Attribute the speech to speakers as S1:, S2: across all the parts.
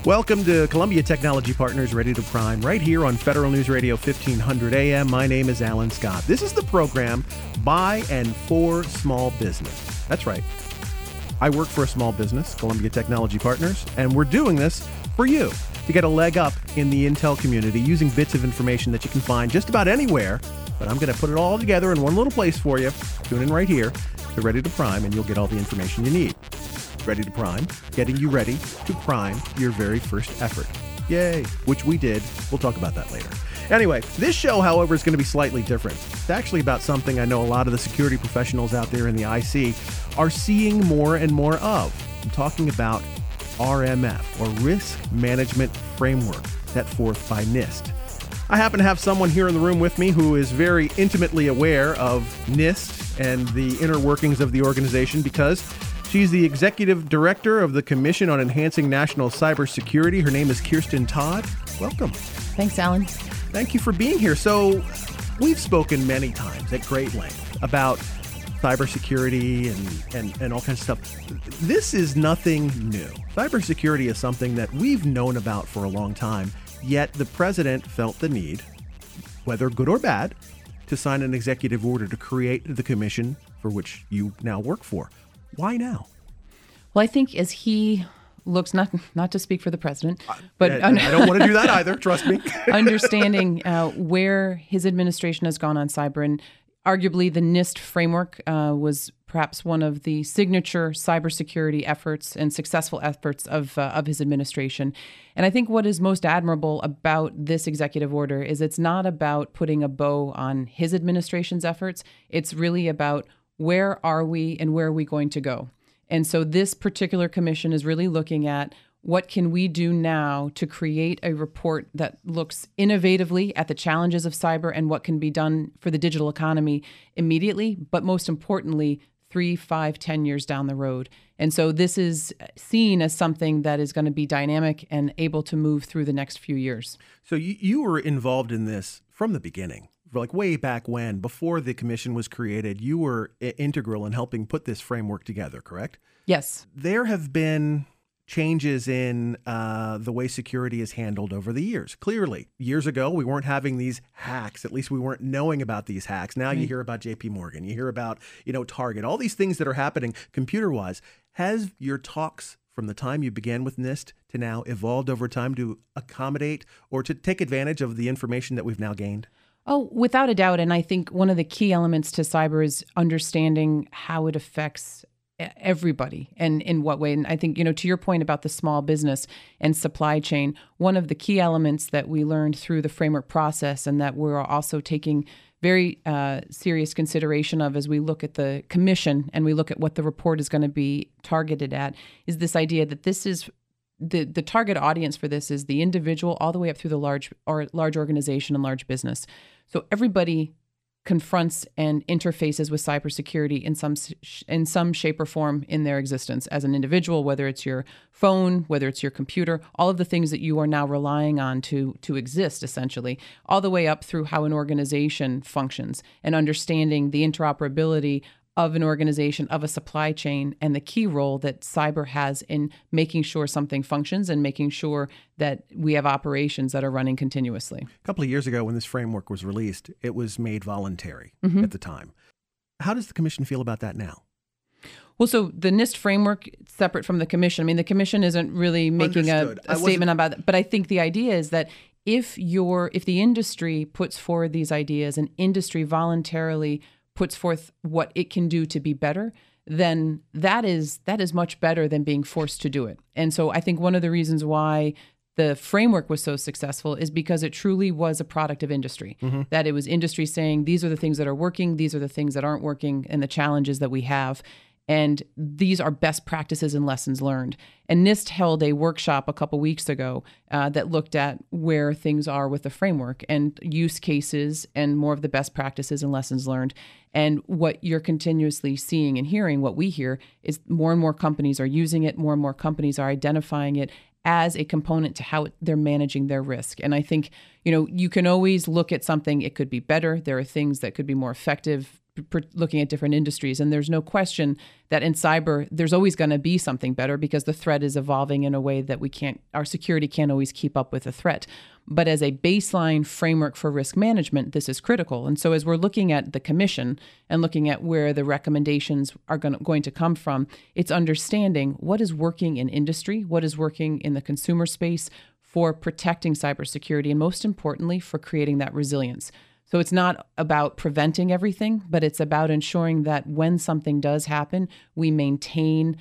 S1: Welcome to Columbia Technology Partners Ready to Prime, right here on Federal News Radio 1500 AM. My name is Alan Scott. This is the program by and for small business. That's right. I work for a small business, Columbia Technology Partners, and we're doing this for you to get a leg up in the Intel community using bits of information that you can find just about anywhere. But I'm going to put it all together in one little place for you. Tune in right here to Ready to Prime, and you'll get all the information you need. Ready to Prime, getting you ready to prime your very first effort. Yay, which we did. We'll talk about that later. Anyway, this show, however, is going to be slightly different. It's actually about something I know a lot of the security professionals out there in the IC are seeing more and more of. I'm talking about RMF, or Risk Management Framework, set forth by NIST. I happen to have someone here in the room with me who is very intimately aware of NIST and the inner workings of the organization because she's the executive director of the Commission on Enhancing National Cybersecurity. Her name is Kirsten Todd. Welcome.
S2: Thanks, Alan.
S1: Thank you for being here. So we've spoken many times at great length about cybersecurity and all kinds of stuff. This is nothing new. Cybersecurity is something that we've known about for a long time, yet the president felt the need, whether good or bad, to sign an executive order to create the commission for which you now work for. Why now?
S2: Well, I think as he looks, not to speak for the president, but
S1: I don't want to do that either, trust me.
S2: understanding where his administration has gone on cyber, and arguably the NIST framework was perhaps one of the signature cybersecurity efforts and successful efforts of his administration. And I think what is most admirable about this executive order is it's not about putting a bow on his administration's efforts. It's really about where are we and where are we going to go? And so this particular commission is really looking at what can we do now to create a report that looks innovatively at the challenges of cyber and what can be done for the digital economy immediately, but most importantly, 3, 5, 10 years down the road. And so this is seen as something that is going to be dynamic and able to move through the next few years.
S1: So you were involved in this from the beginning. Like way back when, before the commission was created, you were integral in helping put this framework together, correct?
S2: Yes.
S1: There have been changes in the way security is handled over the years. Clearly, years ago, we weren't having these hacks. At least we weren't knowing about these hacks. Now you hear about JP Morgan, you hear about, Target, all these things that are happening computer-wise. Has your talks from the time you began with NIST to now evolved over time to accommodate or to take advantage of the information that we've now gained?
S2: Oh, without a doubt. And I think one of the key elements to cyber is understanding how it affects everybody and in what way. And I think, to your point about the small business and supply chain, one of the key elements that we learned through the framework process and that we're also taking very serious consideration of as we look at the commission and we look at what the report is going to be targeted at is this idea that this is the target audience for this is the individual all the way up through the large organization and large business. So everybody confronts and interfaces with cybersecurity in some shape or form in their existence as an individual, whether it's your phone, whether it's your computer, all of the things that you are now relying on to exist, essentially, all the way up through how an organization functions and understanding the interoperability of an organization, of a supply chain, and the key role that cyber has in making sure something functions and making sure that we have operations that are running continuously.
S1: A couple of years ago when this framework was released, it was made voluntary at the time. How does the commission feel about that now?
S2: Well, so the NIST framework, separate from the commission. I mean, the commission isn't really making a statement about it, but I think the idea is that if the industry puts forward these ideas and industry voluntarily puts forth what it can do to be better, then that is much better than being forced to do it. And so I think one of the reasons why the framework was so successful is because it truly was a product of industry, that it was industry saying, these are the things that are working, these are the things that aren't working, and the challenges that we have. And these are best practices and lessons learned. And NIST held a workshop a couple weeks ago that looked at where things are with the framework and use cases and more of the best practices and lessons learned. And what you're continuously seeing and hearing, what we hear, is more and more companies are using it, more and more companies are identifying it as a component to how they're managing their risk. And I think, you can always look at something, it could be better. There are things that could be more effective looking at different industries. And there's no question that in cyber, there's always going to be something better because the threat is evolving in a way that our security can't always keep up with the threat. But as a baseline framework for risk management, this is critical. And so as we're looking at the commission and looking at where the recommendations are going to come from, it's understanding what is working in industry, what is working in the consumer space for protecting cybersecurity, and most importantly, for creating that resilience. So it's not about preventing everything, but it's about ensuring that when something does happen, we maintain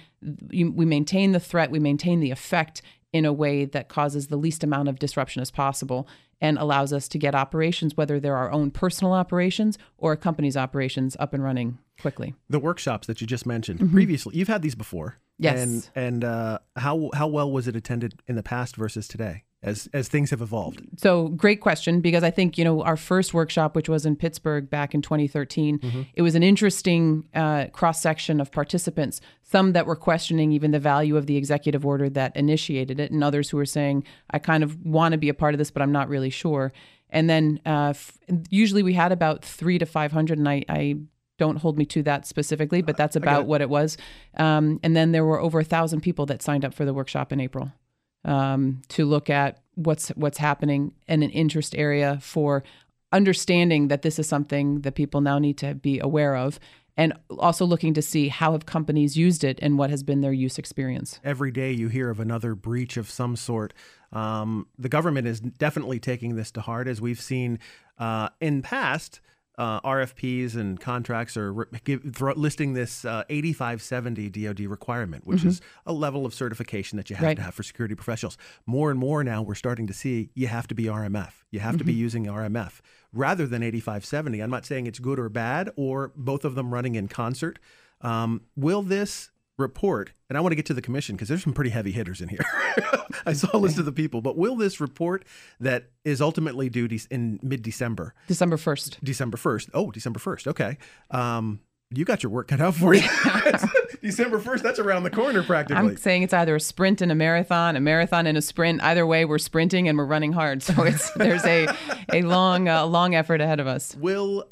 S2: the threat, we maintain the effect in a way that causes the least amount of disruption as possible and allows us to get operations, whether they're our own personal operations or a company's operations, up and running quickly.
S1: The workshops that you just mentioned previously, you've had these before.
S2: Yes.
S1: And how well was it attended in the past versus today as things have evolved?
S2: So great question, because I think, our first workshop, which was in Pittsburgh back in 2013, it was an interesting cross-section of participants, some that were questioning even the value of the executive order that initiated it, and others who were saying, I kind of want to be a part of this, but I'm not really sure. And then usually we had about 300 to 500, and I don't hold me to that specifically, but that's about what it was. And then there were over 1,000 people that signed up for the workshop in April to look at what's happening in an interest area for understanding that this is something that people now need to be aware of, and also looking to see how have companies used it and what has been their use experience.
S1: Every day you hear of another breach of some sort. The government is definitely taking this to heart, as we've seen in past. RFPs and contracts are listing this 8570 DoD requirement, which is a level of certification that you have to have for security professionals. More and more now we're starting to see you have to be RMF. You have to be using RMF rather than 8570. I'm not saying it's good or bad or both of them running in concert. Will this report, and I want to get to the commission because there's some pretty heavy hitters in here. I saw a list of the people, but will this report that is ultimately due in mid-December?
S2: December 1st.
S1: December 1st. Oh, December 1st. Okay. You got your work cut out for you. December 1st, that's around the corner practically.
S2: I'm saying it's either a sprint and a marathon and a sprint. Either way, we're sprinting and we're running hard. So there's a long effort ahead of us.
S1: Will,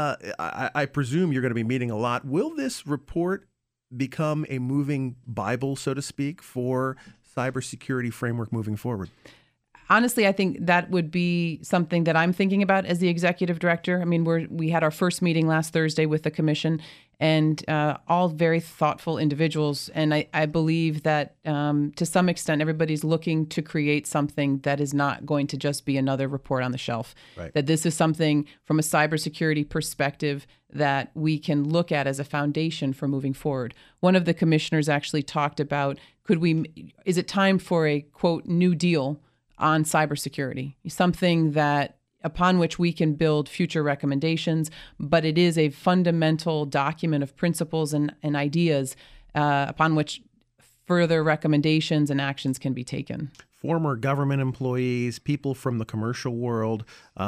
S1: I presume you're going to be meeting a lot. Will this report become a moving Bible, so to speak, for cybersecurity framework moving forward?
S2: Honestly, I think that would be something that I'm thinking about as the executive director. I mean, we had our first meeting last Thursday with the commission, and all very thoughtful individuals. And I believe that to some extent, everybody's looking to create something that is not going to just be another report on the shelf. Right. That this is something from a cybersecurity perspective that we can look at as a foundation for moving forward. One of the commissioners actually talked about, is it time for a, quote, new deal on cybersecurity, something that upon which we can build future recommendations, but it is a fundamental document of principles and ideas upon which further recommendations and actions can be taken.
S1: Former government employees, people from the commercial world,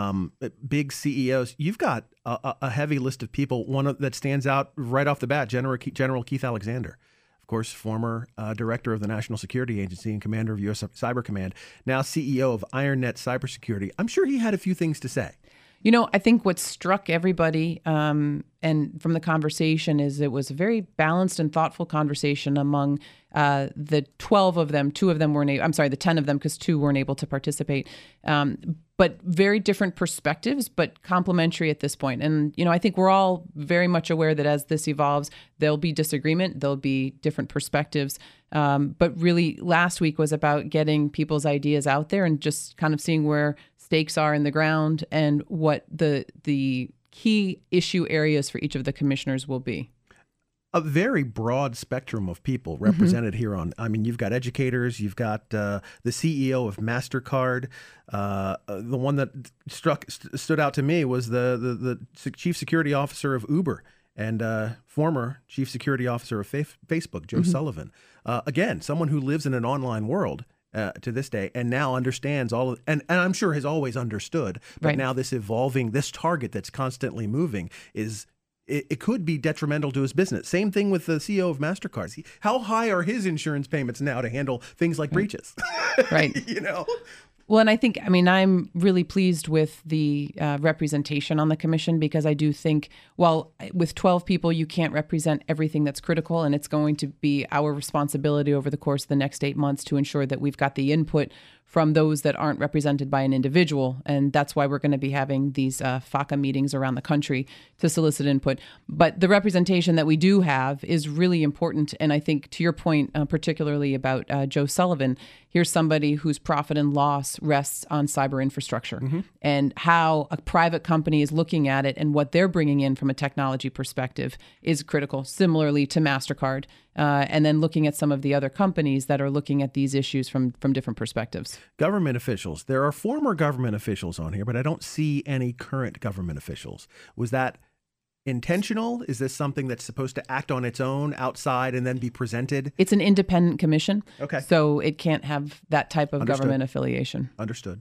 S1: big CEOs. You've got a heavy list of people. One that stands out right off the bat, General Keith Alexander. Of course, former director of the National Security Agency and commander of U.S. Cyber Command, now CEO of IronNet Cybersecurity. I'm sure he had a few things to say.
S2: I think what struck everybody and from the conversation is it was a very balanced and thoughtful conversation among the 12 of them. 2 of them weren't the 10 of them, because 2 weren't able to participate. But very different perspectives, but complementary at this point. And, I think we're all very much aware that as this evolves, there'll be disagreement, there'll be different perspectives. But really, last week was about getting people's ideas out there and just kind of seeing where stakes are in the ground and what the key issue areas for each of the commissioners will be.
S1: A very broad spectrum of people represented here on. I mean, you've got educators, you've got the CEO of MasterCard. The one that stood out to me was the chief security officer of Uber and former chief security officer of Facebook, Joe Sullivan. Again, someone who lives in an online world to this day and now understands all of, and I'm sure has always understood, but now this target that's constantly moving it could be detrimental to his business. Same thing with the CEO of MasterCard. How high are his insurance payments now to handle things like breaches?
S2: Right. Well, and I think, I'm really pleased with the representation on the commission, because I do think, well, with 12 people, you can't represent everything that's critical, and it's going to be our responsibility over the course of the next 8 months to ensure that we've got the input from those that aren't represented by an individual. And that's why we're going to be having these FACA meetings around the country to solicit input. But the representation that we do have is really important. And I think, to your point, particularly about Joe Sullivan, here's somebody whose profit and loss rests on cyber infrastructure, and how a private company is looking at it and what they're bringing in from a technology perspective is critical, similarly to MasterCard. And then looking at some of the other companies that are looking at these issues from different perspectives.
S1: Government officials. There are former government officials on here, but I don't see any current government officials. Was that intentional? Is this something that's supposed to act on its own outside and then be presented?
S2: It's an independent commission.
S1: Okay.
S2: So it can't have that type of
S1: Understood.
S2: government affiliation.
S1: Understood.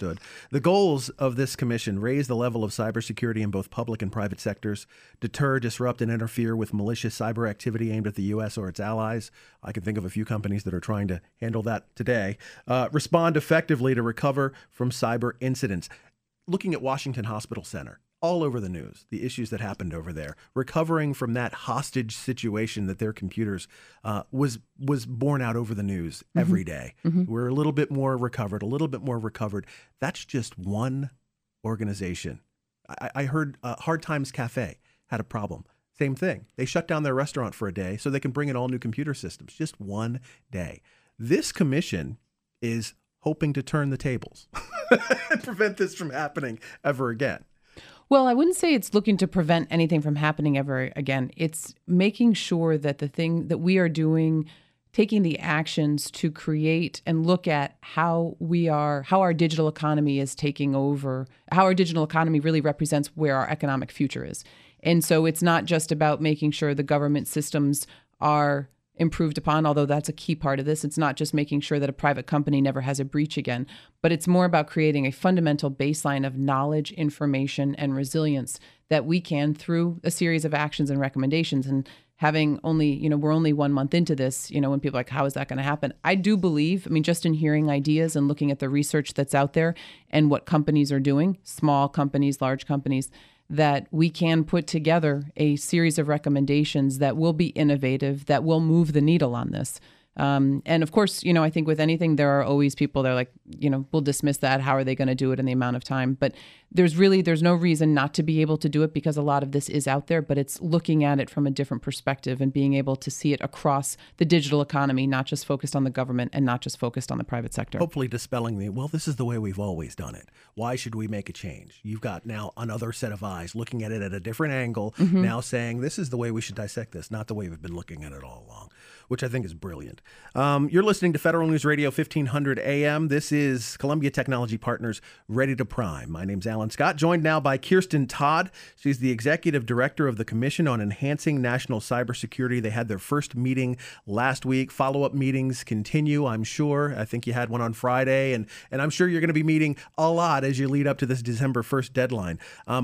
S1: The goals of this commission: raise the level of cybersecurity in both public and private sectors, deter, disrupt, and interfere with malicious cyber activity aimed at the U.S. or its allies. I can think of a few companies that are trying to handle that today. Respond effectively to recover from cyber incidents. Looking at Washington Hospital Center, all over the news, the issues that happened over there, recovering from that hostage situation that their computers was borne out over the news every day. We're a little bit more recovered. That's just one organization. I heard Hard Times Cafe had a problem. Same thing. They shut down their restaurant for a day so they can bring in all new computer systems. Just one day. This commission is hoping to turn the tables and prevent this from happening ever again.
S2: Well, I wouldn't say it's looking to prevent anything from happening ever again. It's making sure that the thing that we are doing, taking the actions to create and look at how our digital economy is taking over, how our digital economy really represents where our economic future is. And so it's not just about making sure the government systems are improved upon, although that's a key part of this. It's not just making sure that a private company never has a breach again, but it's more about creating a fundamental baseline of knowledge, information, and resilience that we can, through a series of actions and recommendations. And having only, we're only 1 month into this, when people are like, how is that going to happen? I do believe, just in hearing ideas and looking at the research that's out there and what companies are doing, small companies, large companies, that we can put together a series of recommendations that will be innovative, that will move the needle on this. And of course, I think with anything, there are always people that are like, we'll dismiss that. How are they going to do it in the amount of time? But there's no reason not to be able to do it, because a lot of this is out there, but it's looking at it from a different perspective and being able to see it across the digital economy, not just focused on the government and not just focused on the private sector.
S1: Hopefully dispelling this is the way we've always done it. Why should we make a change? You've got now another set of eyes looking at it at a different angle, now saying this is the way we should dissect this, not the way we've been looking at it all along, which I think is brilliant. You're listening to Federal News Radio 1500 AM. This is Columbia Technology Partners Ready to Prime. My name's Alan Scott, joined now by Kirsten Todd. She's the Executive Director of the Commission on Enhancing National Cybersecurity. They had their first meeting last week. Follow-up meetings continue, I'm sure. I think you had one on Friday, and I'm sure you're going to be meeting a lot as you lead up to this December 1st deadline.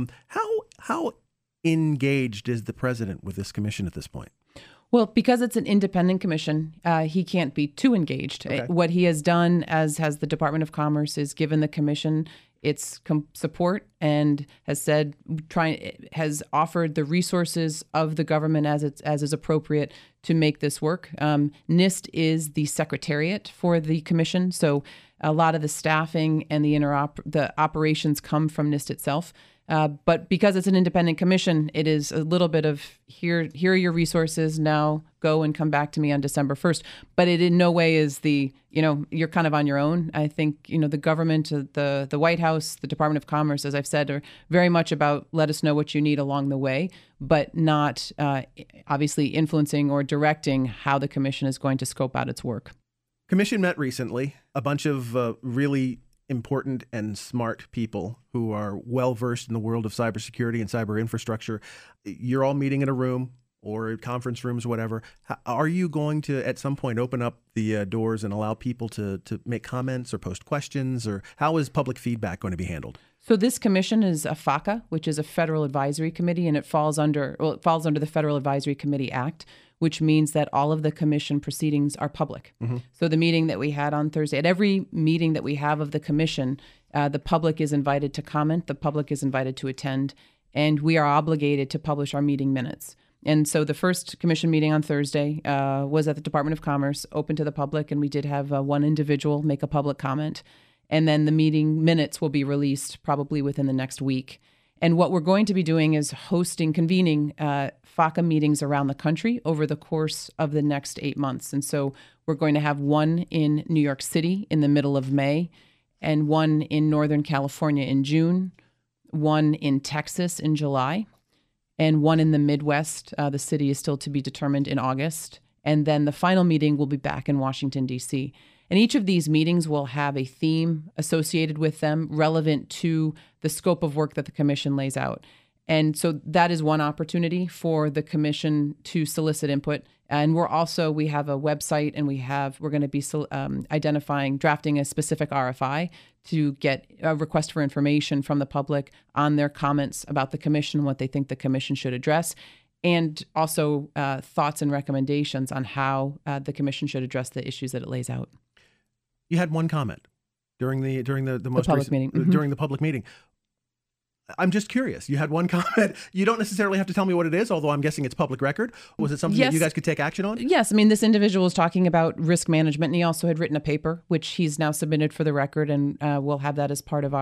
S1: How engaged is the president with this commission at this point?
S2: Well, because it's an independent commission, he can't be too engaged.
S1: Okay.
S2: What he has done, as has the Department of Commerce, is given the commission its support and has offered the resources of the government as is appropriate to make this work. NIST is the secretariat for the commission, so a lot of the staffing and the operations come from NIST itself. But because it's an independent commission, it is a little bit of here are your resources, now go and come back to me on December 1st. But it in no way is you're kind of on your own. I think, the government, the White House, the Department of Commerce, as I've said, are very much about let us know what you need along the way, but not obviously influencing or directing how the commission is going to scope out its work.
S1: Commission met recently. A bunch of really important and smart people who are well-versed in the world of cybersecurity and cyber infrastructure. You're all meeting in a room or conference rooms, whatever. Are you going to, at some point, open up the doors and allow people to make comments or post questions? Or how is public feedback going to be handled?
S2: So this commission is a FACA, which is a Federal Advisory Committee, and it falls under the Federal Advisory Committee Act, which means that all of the commission proceedings are public. So the meeting that we had on Thursday, at every meeting that we have of the commission, the public is invited to comment, the public is invited to attend, and we are obligated to publish our meeting minutes. And so the first commission meeting on Thursday was at the Department of Commerce, open to the public, and we did have one individual make a public comment. And then the meeting minutes will be released probably within the next week. And what we're going to be doing is convening FACA meetings around the country over the course of the next 8 months. And so we're going to have one in New York City in the middle of May, and one in Northern California in June, one in Texas in July, and one in the Midwest. The city is still to be determined in August. And then the final meeting will be back in Washington, D.C. And each of these meetings will have a theme associated with them relevant to the scope of work that the commission lays out. And so that is one opportunity for the commission to solicit input. And we have a website, and we're going to be drafting a specific RFI to get a request for information from the public on their comments about the commission, what they think the commission should address, and also thoughts and recommendations on how the commission should address the issues that it lays out.
S1: You had one comment during the most
S2: public
S1: recent
S2: meeting.
S1: During the public meeting. I'm just curious. You had one comment. You don't necessarily have to tell me what it is, although I'm guessing it's public record. Was it something that you guys could take action on?
S2: Yes. I mean, this individual was talking about risk management, and he also had written a paper, which he's now submitted for the record, and we'll have that as part of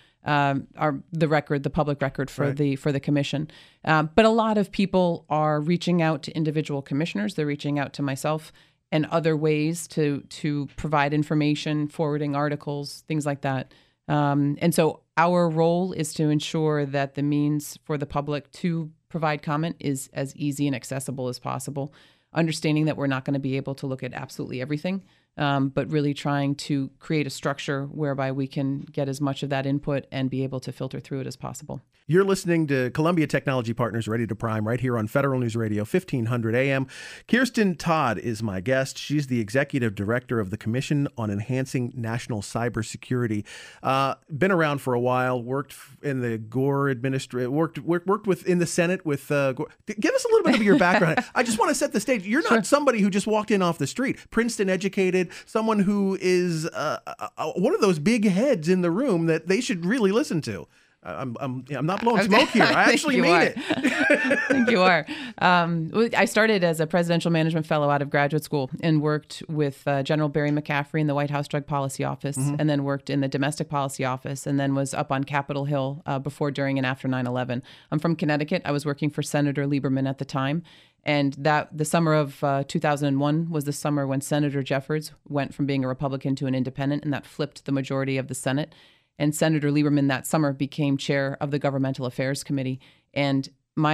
S2: the public record for the commission. But a lot of people are reaching out to individual commissioners. They're reaching out to myself and other ways to provide information, forwarding articles, things like that. And so our role is to ensure that the means for the public to provide comment is as easy and accessible as possible, understanding that we're not going to be able to look at absolutely everything, but really trying to create a structure whereby we can get as much of that input and be able to filter through it as possible.
S1: You're listening to Columbia Technology Partners Ready to Prime right here on Federal News Radio 1500 AM. Kirsten Todd is my guest. She's the Executive Director of the Commission on Enhancing National Cybersecurity. Been around for a while, worked in the Gore administration, worked in the Senate with Gore. Give us a little bit of your background. I just want to set the stage. You're not somebody who just walked in off the street. Princeton educated, someone who is one of those big heads in the room that they should really listen to. I'm not blowing smoke here. I actually mean it.
S2: I think you are. I started as a presidential management fellow out of graduate school and worked with General Barry McCaffrey in the White House Drug Policy Office, and then worked in the Domestic Policy Office, and then was up on Capitol Hill before, during, and after 9/11. I'm from Connecticut. I was working for Senator Lieberman at the time. And the summer of 2001 was the summer when Senator Jeffords went from being a Republican to an independent, and that flipped the majority of the Senate. And Senator Lieberman that summer became chair of the Governmental Affairs Committee. And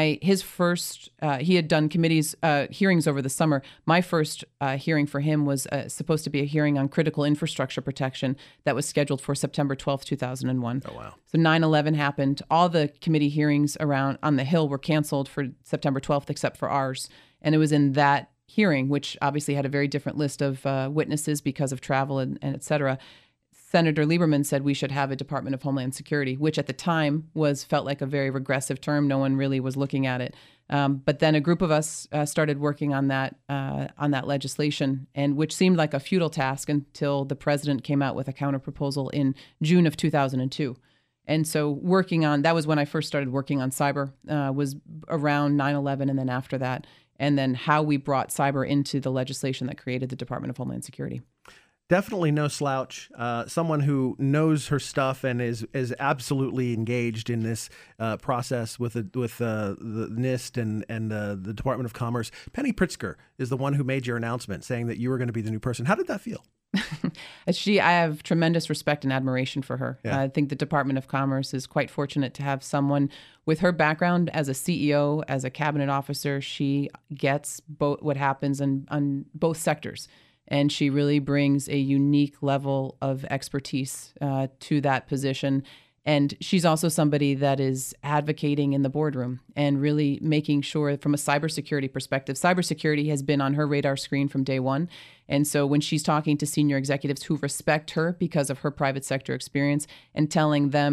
S2: he had done committees hearings over the summer. My first hearing for him was supposed to be a hearing on critical infrastructure protection that was scheduled for September 12th, 2001.
S1: Oh, wow.
S2: So 9/11 happened. All the committee hearings around on the Hill were canceled for September 12th, except for ours. And it was in that hearing, which obviously had a very different list of witnesses because of travel and et cetera, Senator Lieberman said we should have a Department of Homeland Security, which at the time felt like a very regressive term. No one really was looking at it. But then a group of us started working on that legislation, and which seemed like a futile task until the president came out with a counterproposal in June of 2002. And so that was when I first started working on cyber, was around 9/11 and then after that, and then how we brought cyber into the legislation that created the Department of Homeland Security.
S1: Definitely no slouch. Someone who knows her stuff and is absolutely engaged in this process with the NIST and the Department of Commerce. Penny Pritzker is the one who made your announcement saying that you were going to be the new person. How did that feel?
S2: I have tremendous respect and admiration for her.
S1: Yeah.
S2: I think the Department of Commerce is quite fortunate to have someone with her background as a CEO, as a cabinet officer. She gets what happens on both sectors. And she really brings a unique level of expertise to that position. And she's also somebody that is advocating in the boardroom and really making sure from a cybersecurity perspective, cybersecurity has been on her radar screen from day one. And so when she's talking to senior executives who respect her because of her private sector experience and telling them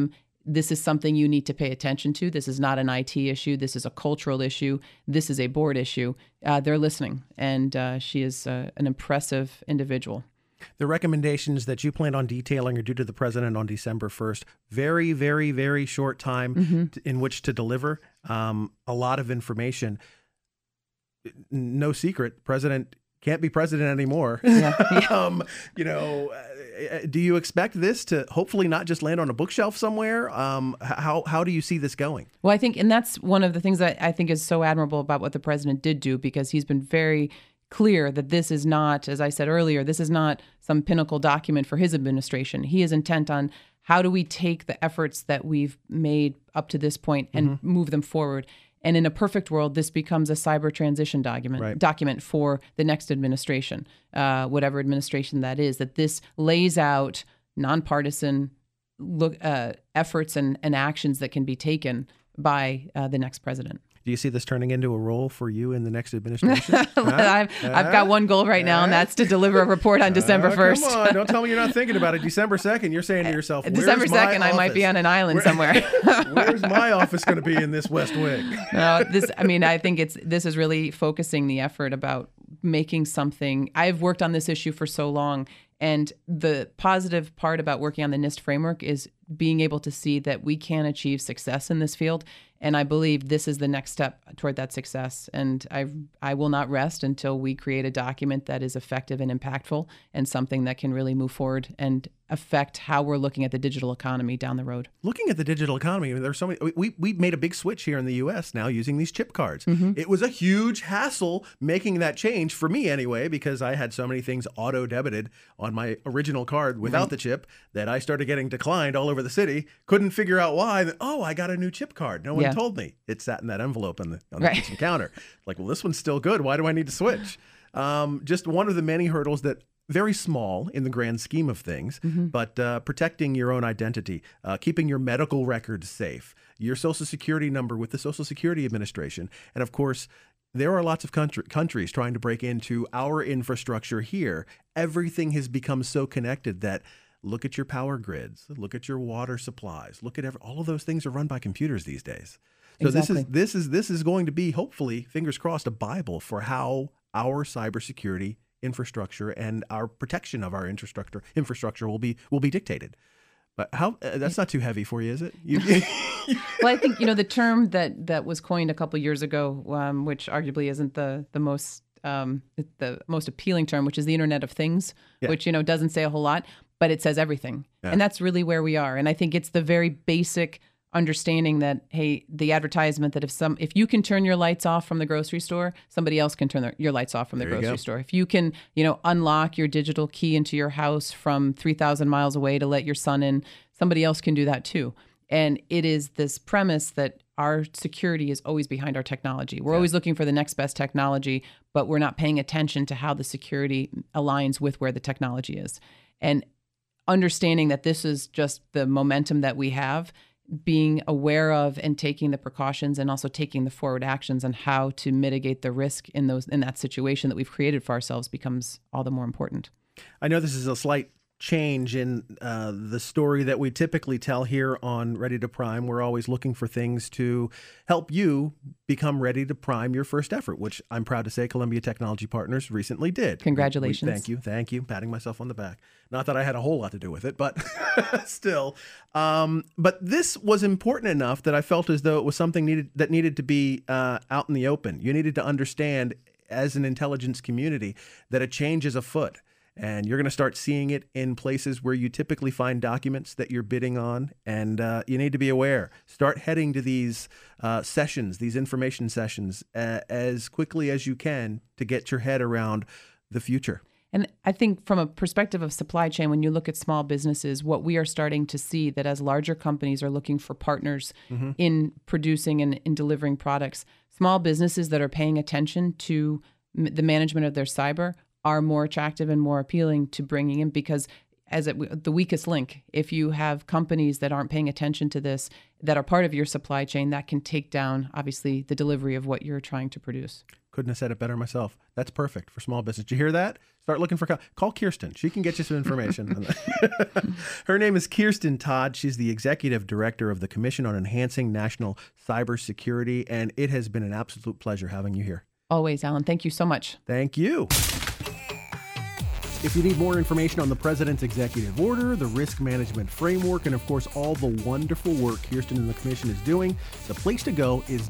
S2: this is something you need to pay attention to. This is not an IT issue. This is a cultural issue. This is a board issue. They're listening, and she is an impressive individual.
S1: The recommendations that you plan on detailing are due to the president on December 1st. Very, very, very short time in which to deliver a lot of information. No secret, president can't be president anymore.
S2: Yeah.
S1: Do you expect this to hopefully not just land on a bookshelf somewhere? How do you see this going?
S2: Well, I think, and that's one of the things that I think is so admirable about what the president did do, because he's been very clear that this is not, as I said earlier, this is not some pinnacle document for his administration. He is intent on how do we take the efforts that we've made up to this point and move them forward. And in a perfect world, this becomes a cyber transition document for the next administration, whatever administration that is, that this lays out nonpartisan efforts and actions that can be taken by the next president.
S1: Do you see this turning into a role for you in the next administration?
S2: I've got one goal right now, and that's to deliver a report on December 1st.
S1: Come on, don't tell me you're not thinking about it. December 2nd, you're saying to yourself,
S2: December 2nd, I might be on an island somewhere.
S1: Where's my office going to be in this West Wing?
S2: No, I think this is really focusing the effort about making something. I've worked on this issue for so long, and the positive part about working on the NIST framework is being able to see that we can achieve success in this field. And I believe this is the next step toward that success. And I will not rest until we create a document that is effective and impactful, and something that can really move forward and affect how we're looking at the digital economy down the road.
S1: Looking at the digital economy, there's so many. We made a big switch here in the U.S. now using these chip cards. It was a huge hassle making that change for me anyway, because I had so many things auto debited on my original card without the chip that I started getting declined all over the city. Couldn't figure out why. Oh, I got a new chip card. No one told me. It sat in that envelope on the kitchen counter. Like, well, this one's still good. Why do I need to switch? Just one of the many hurdles that very small in the grand scheme of things, but protecting your own identity, keeping your medical records safe, your Social Security number with the Social Security Administration. And of course, there are lots of countries trying to break into our infrastructure here. Everything has become so connected that look at your power grids, look at your water supplies, look at all of those things are run by computers these days. So
S2: exactly.
S1: this is going to be, hopefully, fingers crossed, a Bible for how our cybersecurity infrastructure and our protection of our infrastructure will be dictated. But how that's not too heavy for you, is it?
S2: Well, I think the term that was coined a couple of years ago, which arguably isn't the most appealing term, which is the Internet of Things, which doesn't say a whole lot, but it says everything, and that's really where we are. And I think it's the very basic understanding that, hey, the advertisement that if you can turn your lights off from the grocery store, somebody else can turn your lights off from the grocery store. If you can, unlock your digital key into your house from 3,000 miles away to let your son in, somebody else can do that too. And it is this premise that our security is always behind our technology. We're always looking for the next best technology, but we're not paying attention to how the security aligns with where the technology is. And understanding that this is just the momentum that we have, being aware of and taking the precautions, and also taking the forward actions on how to mitigate the risk in that situation that we've created for ourselves becomes all the more important.
S1: I know this is a slight change in the story that we typically tell here on Ready to Prime. We're always looking for things to help you become ready to prime your first effort, which I'm proud to say Columbia Technology Partners recently did.
S2: Congratulations.
S1: Thank you. Patting myself on the back. Not that I had a whole lot to do with it, but still. But this was important enough that I felt as though it was something that needed to be out in the open. You needed to understand, as an intelligence community, that a change is afoot. And you're going to start seeing it in places where you typically find documents that you're bidding on. And you need to be aware. Start heading to these sessions, these information sessions, as quickly as you can to get your head around the future.
S2: And I think from a perspective of supply chain, when you look at small businesses, what we are starting to see that as larger companies are looking for partners in producing and in delivering products, small businesses that are paying attention to the management of their cyber are more attractive and more appealing to bringing in, because the weakest link, if you have companies that aren't paying attention to this, that are part of your supply chain, that can take down, obviously, the delivery of what you're trying to produce.
S1: Couldn't have said it better myself. That's perfect for small business. Did you hear that? Start looking for, call Kirsten. She can get you some information. Her name is Kirsten Todd. She's the executive director of the Commission on Enhancing National Cybersecurity, and it has been an absolute pleasure having you here.
S2: Always, Alan. Thank you so much.
S1: Thank you. If you need more information on the President's executive order, the risk management framework, and of course, all the wonderful work Kirsten and the Commission is doing, the place to go is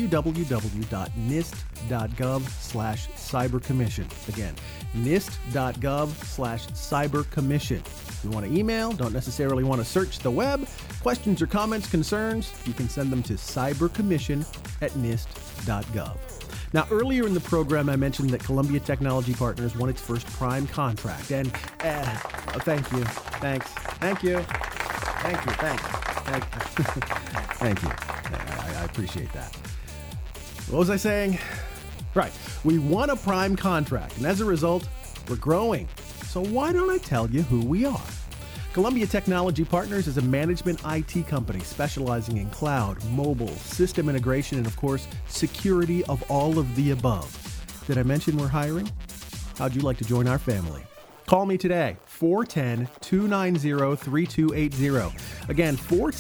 S1: www.nist.gov/cybercommission. Again, nist.gov/cybercommission. If you want to email, don't necessarily want to search the web, questions or comments, concerns, you can send them to cybercommission@nist.gov. Now, earlier in the program, I mentioned that Columbia Technology Partners won its first prime contract. And thank you. Thanks. Thank you. Thank you. Thanks. Thank you. I appreciate that. What was I saying? Right. We won a prime contract, and as a result, we're growing. So why don't I tell you who we are? Columbia Technology Partners is a management IT company specializing in cloud, mobile, system integration, and of course, security of all of the above. Did I mention we're hiring? How'd you like to join our family? Call me today, 410-290-3280. Again,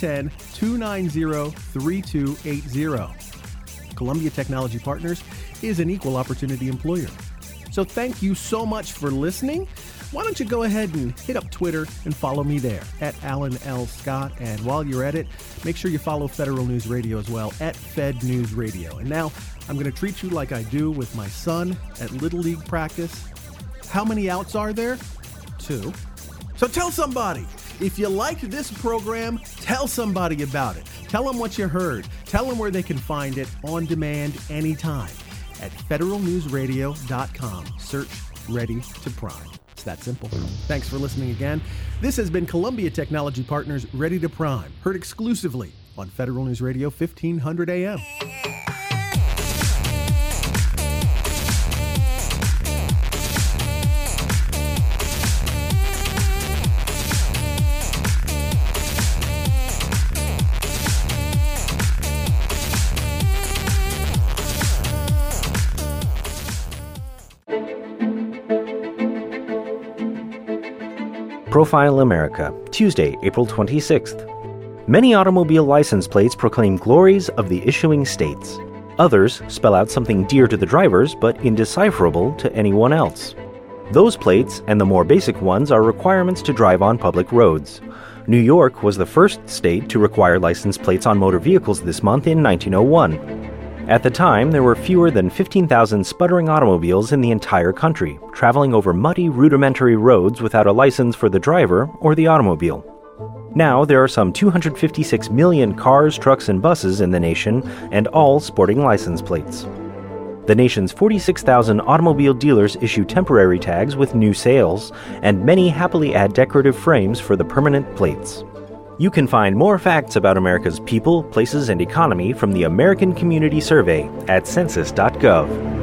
S1: 410-290-3280. Columbia Technology Partners is an equal opportunity employer. So thank you so much for listening. Why don't you go ahead and hit up Twitter and follow me there at Alan L. Scott. And while you're at it, make sure you follow Federal News Radio as well at Fed News Radio. And now I'm going to treat you like I do with my son at Little League practice. How many outs are there? 2. So tell somebody. If you liked this program, tell somebody about it. Tell them what you heard. Tell them where they can find it on demand anytime at federalnewsradio.com. Search Ready to Prime. It's that simple. Thanks for listening again. This has been Columbia Technology Partners Ready to Prime, heard exclusively on Federal News Radio 1500 AM.
S3: Profile America, Tuesday, April 26th. Many automobile license plates proclaim glories of the issuing states. Others spell out something dear to the drivers but indecipherable to anyone else. Those plates, and the more basic ones, are requirements to drive on public roads. New York was the first state to require license plates on motor vehicles this month in 1901. At the time, there were fewer than 15,000 sputtering automobiles in the entire country, traveling over muddy, rudimentary roads without a license for the driver or the automobile. Now, there are some 256 million cars, trucks, and buses in the nation, and all sporting license plates. The nation's 46,000 automobile dealers issue temporary tags with new sales, and many happily add decorative frames for the permanent plates. You can find more facts about America's people, places, and economy from the American Community Survey at census.gov.